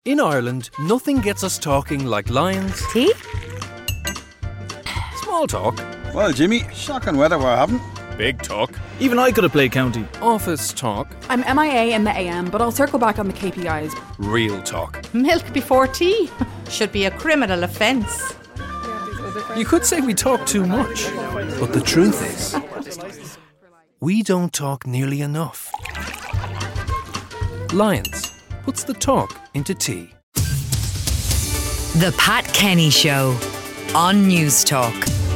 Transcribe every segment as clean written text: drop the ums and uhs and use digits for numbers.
In Ireland, nothing gets us talking like lions. Tea? Small talk. Well, Jimmy, shocking weather we're having. Big talk. Even I could have played county. Office talk. I'm MIA in the AM, but I'll circle back on the KPIs. Real talk. Milk before tea should be a criminal offence. You could say we talk too much, but the truth is, we don't talk nearly enough. Lions puts the talk into tea. The Pat Kenny Show on News Talk.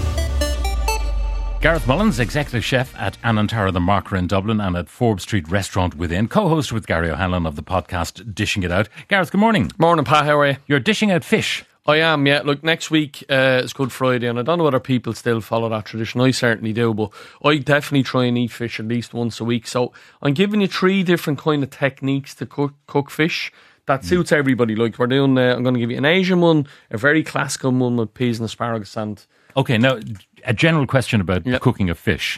Gareth Mullins, executive chef at Anantara the Marker in Dublin and at Forbes Street Restaurant within, co-host with Gary O'Hanlon of the podcast Dishing It Out. Gareth, good morning. Morning, Pat, how are you? You're dishing out fish. I am, yeah. Look, next week is Good Friday, and I don't know whether people still follow that tradition. I certainly do, but I definitely try and eat fish at least once a week. So I'm giving you 3 different kind of techniques to cook fish that suits everybody. Like we're doing, I'm going to give you an Asian one, a very classical one with peas and asparagus. And okay, now a general question about the cooking of fish.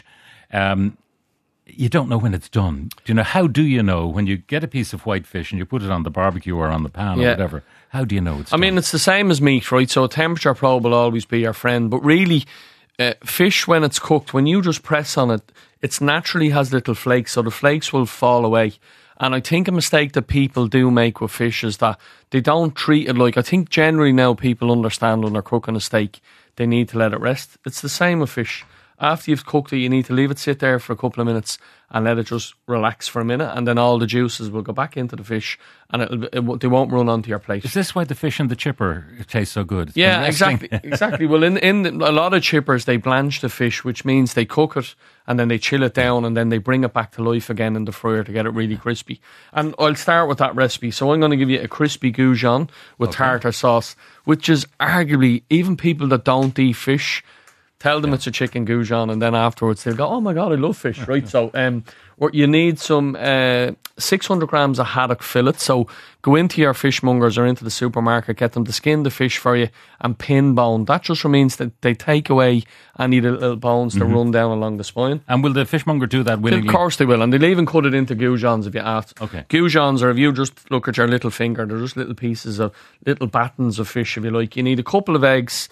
You don't know when it's done. Do you know? How do you know when you get a piece of white fish and you put it on the barbecue or on the pan or whatever? How do you know it's done? I mean, it's the same as meat, right? So a temperature probe will always be your friend. But really, fish, when it's cooked, when you just press on it, it naturally has little flakes, so the flakes will fall away. And I think a mistake that people do make with fish is that they don't treat it like... I think generally now people understand when they're cooking a steak, they need to let it rest. It's the same with fish. After you've cooked it, you need to leave it sit there for a couple of minutes and let it just relax for a minute, and then all the juices will go back into the fish and they won't run onto your plate. Is this why the fish in the chipper taste so good? Yeah, exactly. Well, in a lot of chippers, they blanch the fish, which means they cook it and then they chill it down and then they bring it back to life again in the fryer to get it really crispy. And I'll start with that recipe. So I'm going to give you a crispy goujon with tartar sauce, which is arguably, even people that don't eat fish, tell them it's a chicken goujon, and then afterwards they'll go, oh my God, I love fish, right? So you need some 600 grams of haddock fillet. So go into your fishmongers or into the supermarket, get them to skin the fish for you and pin bone. That just means that they take away any little bones that run down along the spine. And will the fishmonger do that willingly? Of course they will, and they'll even cut it into goujons if you ask. Okay. Goujons, or if you just look at your little finger, they're just little pieces of, little battens of fish if you like. You need a couple of eggs,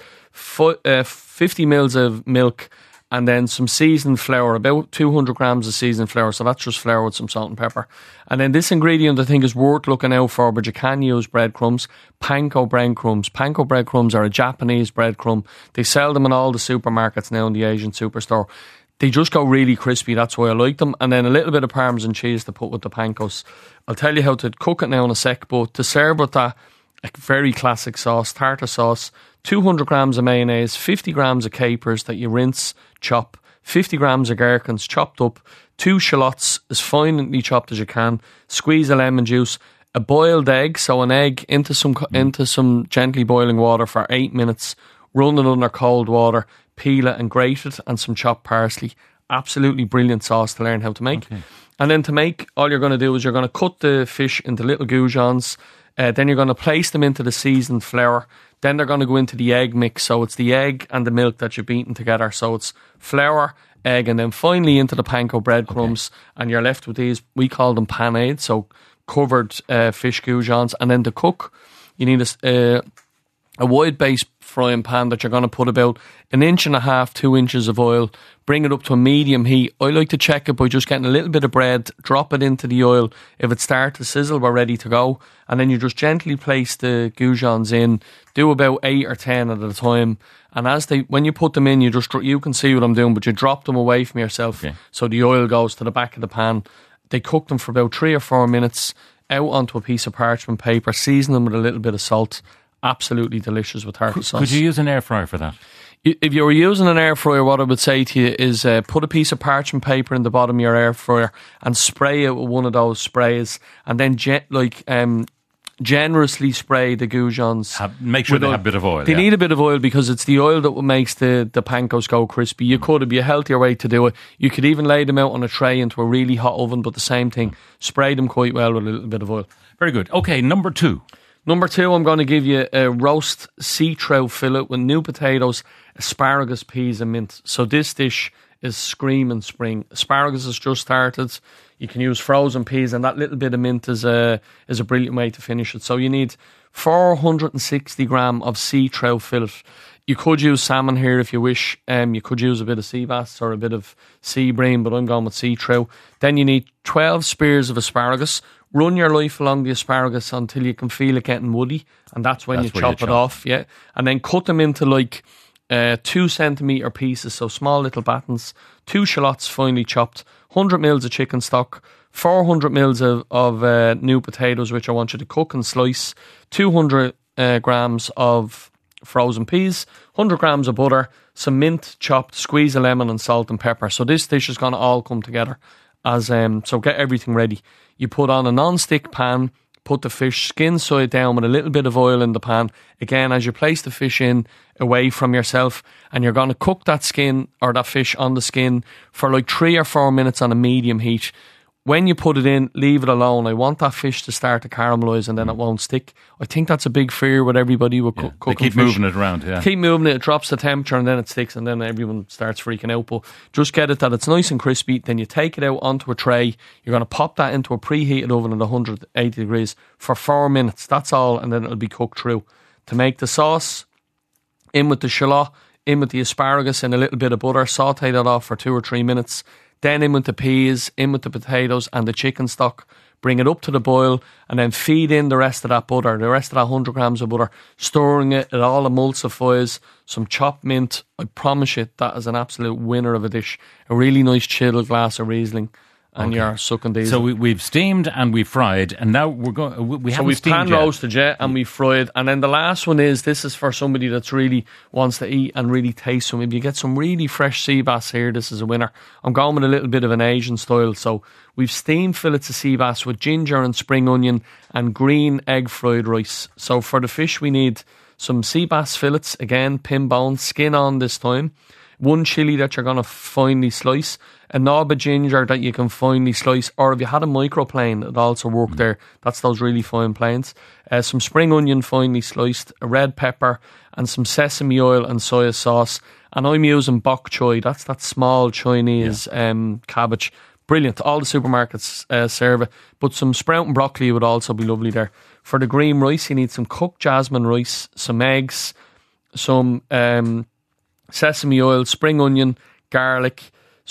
50 mils of milk, and then some seasoned flour, about 200 grams of seasoned flour. So that's just flour with some salt and pepper. And then this ingredient I think is worth looking out for, but you can use breadcrumbs, panko breadcrumbs. Panko breadcrumbs are a Japanese breadcrumb. They sell them in all the supermarkets now in the Asian superstore. They just go really crispy, that's why I like them. And then a little bit of Parmesan cheese to put with the pankos. I'll tell you how to cook it now in a sec, but to serve with that, a very classic sauce, tartar sauce, 200 grams of mayonnaise, 50 grams of capers that you rinse, chop, 50 grams of gherkins chopped up, 2 shallots as finely chopped as you can, squeeze a lemon juice, a boiled egg, so an egg into some gently boiling water for 8 minutes, run it under cold water, peel it and grate it, and some chopped parsley. Absolutely brilliant sauce to learn how to make. Okay. And then to make, all you're going to do is you're going to cut the fish into little goujons. Then you're going to place them into the seasoned flour. Then they're going to go into the egg mix. So it's the egg and the milk that you've beaten together. So it's flour, egg, and then finally into the panko breadcrumbs. Okay. And you're left with these, we call them panades, so covered fish goujons. And then to cook, you need a wide base frying pan that you're going to put about 1.5 inches, 2 inches of oil. Bring it up to a medium heat. I like to check it by just getting a little bit of bread, drop it into the oil. If it starts to sizzle, we're ready to go. And then you just gently place the goujons in. Do about 8 or 10 at a time. And when you put them in, you can see what I'm doing, but you drop them away from yourself. Okay. So the oil goes to the back of the pan. They cook them for about 3 or 4 minutes out onto a piece of parchment paper. Season them with a little bit of salt. Absolutely delicious with tartar sauce. Could you use an air fryer for that? If you were using an air fryer, what I would say to you is put a piece of parchment paper in the bottom of your air fryer and spray it with one of those sprays, and then generously spray the goujons. Make sure they have a bit of oil. They need a bit of oil because it's the oil that makes the pankos go crispy. You could, it'd be a healthier way to do it. You could even lay them out on a tray into a really hot oven, but the same thing, spray them quite well with a little bit of oil. Very good. Okay, number 2. Number 2, I'm going to give you a roast sea trout fillet with new potatoes, asparagus, peas and mint. So this dish is screaming spring. Asparagus has just started. You can use frozen peas, and that little bit of mint is a brilliant way to finish it. So you need 460 gram of sea trout fillet. You could use salmon here if you wish. You could use a bit of sea bass or a bit of sea bream, but I'm going with sea trout. Then you need 12 spears of asparagus. Run your knife along the asparagus until you can feel it getting woody, and that's when you chop it off. Yeah, and then cut them into like 2 centimetre pieces, so small little battens. 2 shallots finely chopped. 100 mils of chicken stock. 400 mils of new potatoes, which I want you to cook and slice. 200 grams of frozen peas, 100 grams of butter, some mint chopped, squeeze a lemon and salt and pepper. So this dish is going to all come together as so get everything ready. You put on a non-stick pan, put the fish skin side down with a little bit of oil in the pan. Again, as you place the fish in away from yourself, and you're going to cook that skin or that fish on the skin for like 3 or 4 minutes on a medium heat. When you put it in, leave it alone. I want that fish to start to caramelise and then it won't stick. I think that's a big fear with everybody with cooking fish. They keep moving it around, Keep moving it, it drops the temperature and then it sticks and then everyone starts freaking out. But just get it that it's nice and crispy. Then you take it out onto a tray. You're going to pop that into a preheated oven at 180 degrees for 4 minutes. That's all, and then it'll be cooked through. To make the sauce, in with the shallot, in with the asparagus and a little bit of butter. Sauté that off for 2 or 3 minutes. Then in with the peas, in with the potatoes and the chicken stock. Bring it up to the boil and then feed in the rest of that butter, the rest of that 100 grams of butter, stirring it all emulsifies, some chopped mint. I promise you that is an absolute winner of a dish. A really nice chilled glass of Riesling. And you're sucking these. So we've steamed and we've fried, and now we're going. We've pan roasted, and we've fried, and then the last one is this is for somebody that's really wants to eat and really taste some. If you get some really fresh sea bass here, this is a winner. I'm going with a little bit of an Asian style. So we've steamed fillets of sea bass with ginger and spring onion and green egg fried rice. So for the fish, we need some sea bass fillets again, pin bone, skin on this time. 1 chilli that you're going to finely slice, a knob of ginger that you can finely slice, or if you had a microplane, it also worked there. That's those really fine planes. Some spring onion finely sliced, a red pepper, and some sesame oil and soya sauce. And I'm using bok choy. That's that small Chinese cabbage. Brilliant. All the supermarkets serve it. But some sprouting broccoli would also be lovely there. For the green rice, you need some cooked jasmine rice, some eggs, some sesame oil, spring onion, garlic,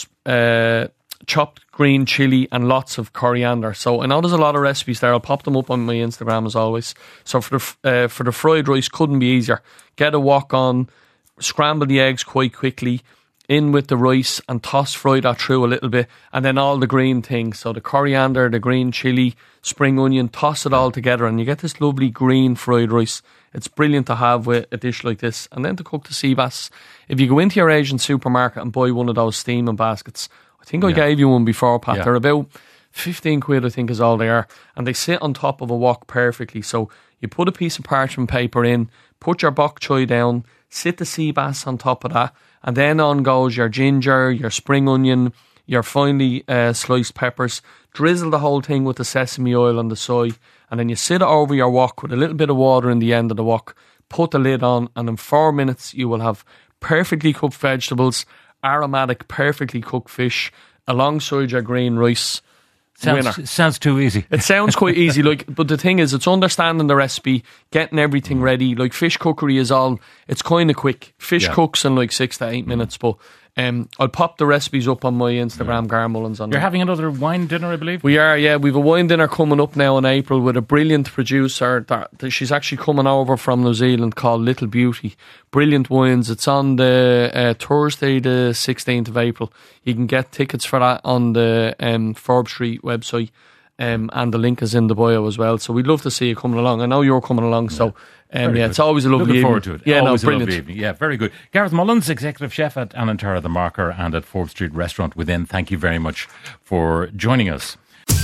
chopped green chilli and lots of coriander. So I know there's a lot of recipes there. I'll pop them up on my Instagram as always. So for the fried rice, couldn't be easier. Get a wok on, scramble the eggs quite quickly, in with the rice and fry that through a little bit, and then all the green things. So the coriander, the green chilli, spring onion, toss it all together and you get this lovely green fried rice. It's brilliant to have with a dish like this. And then to cook the sea bass. If you go into your Asian supermarket and buy one of those steaming baskets, I think I gave you one before, Pat. Yeah. They're about 15 quid, I think is all they are. And they sit on top of a wok perfectly. So you put a piece of parchment paper in, put your bok choy down, sit the sea bass on top of that, and then on goes your ginger, your spring onion, your finely sliced peppers. Drizzle the whole thing with the sesame oil and the soy, and then you sit it over your wok with a little bit of water in the end of the wok. Put the lid on, and in 4 minutes you will have perfectly cooked vegetables, aromatic, perfectly cooked fish, alongside your green rice. Sounds too easy. It sounds quite easy, but the thing is, it's understanding the recipe, getting everything ready. Like fish cookery it's kind of quick. Fish cooks in like 6 to 8 minutes, but I'll pop the recipes up on my Instagram, Gar Mullins. You're having another wine dinner, I believe? We are, yeah. We've a wine dinner coming up now in April with a brilliant producer. She's actually coming over from New Zealand called Little Beauty. Brilliant wines. It's on the Thursday, the 16th of April. You can get tickets for that on the Forbes Street website. And the link is in the bio as well. So we'd love to see you coming along. I know you're coming along, so it's always a lovely evening. Looking forward to it. Yeah, always brilliant. A lovely evening. Yeah, very good. Gareth Mullins, Executive Chef at Anantara The Marker and at Forbes Street Restaurant Within. Thank you very much for joining us.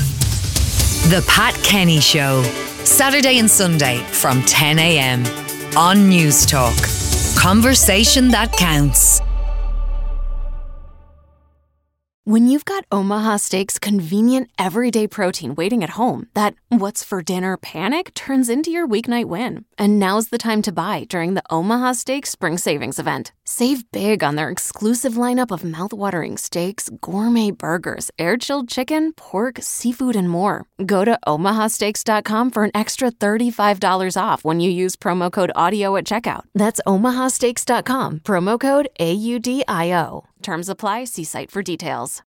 The Pat Kenny Show, Saturday and Sunday from 10 a.m. on News Talk. Conversation that counts. When you've got Omaha Steaks convenient everyday protein waiting at home, that what's for dinner panic turns into your weeknight win. And now's the time to buy during the Omaha Steaks Spring Savings Event. Save big on their exclusive lineup of mouthwatering steaks, gourmet burgers, air-chilled chicken, pork, seafood, and more. Go to omahasteaks.com for an extra $35 off when you use promo code AUDIO at checkout. That's omahasteaks.com, promo code AUDIO. Terms apply. See site for details.